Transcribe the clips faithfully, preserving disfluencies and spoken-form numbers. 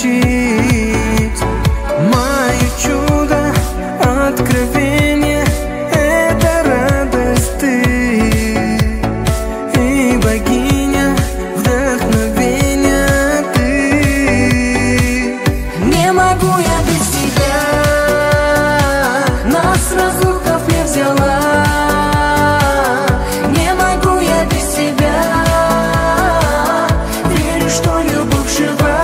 изучить. Мое чудо, откровение — это радость ты, и богиня, вдохновение ты. Не могу я без тебя, нас разлука не взяла. Не могу я без тебя, верю, что любовь жива.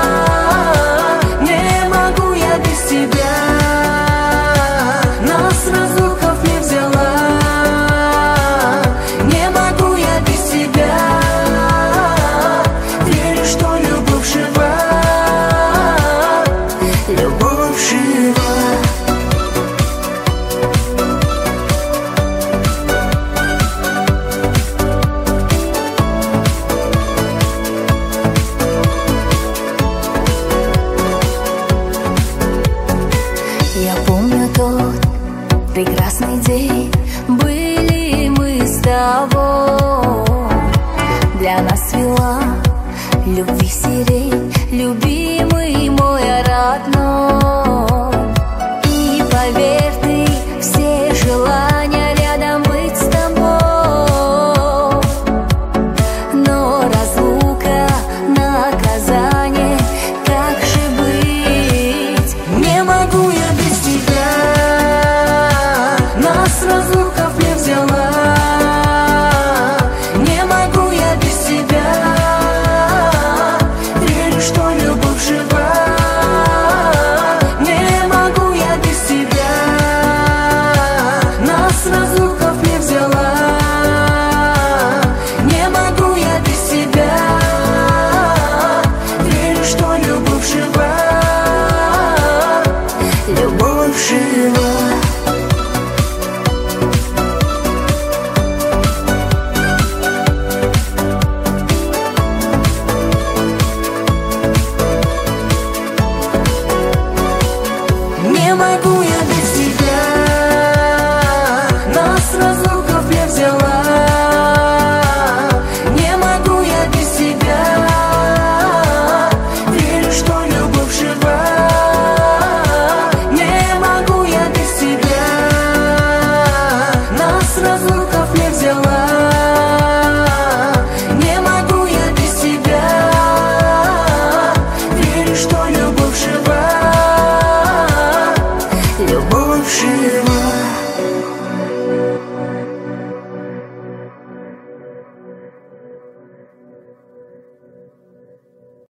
Не могу я без тебя, нас разлука не взяла. Не могу я без тебя, верю, что любовь жива. Любовь жива. Я помню тот прекрасный день, были мы с тобой. Для нас цвела любви сирень, любимый мой родной. И поверь ты, все желания рядом быть с тобой. Но разлука, наказание, как же быть? Не могу я без тебя, нас разлука не взяла. Не могу я без тебя, верю, что любовь жива. Не могу я без тебя, нас разлука не взяла. Не могу я без тебя, верю, что любовь жива. Любовь жива. Не могу я без тебя, нас разлука не взяла. Не могу я без тебя, верю, что любовь жива. Не могу я без тебя, нас разлука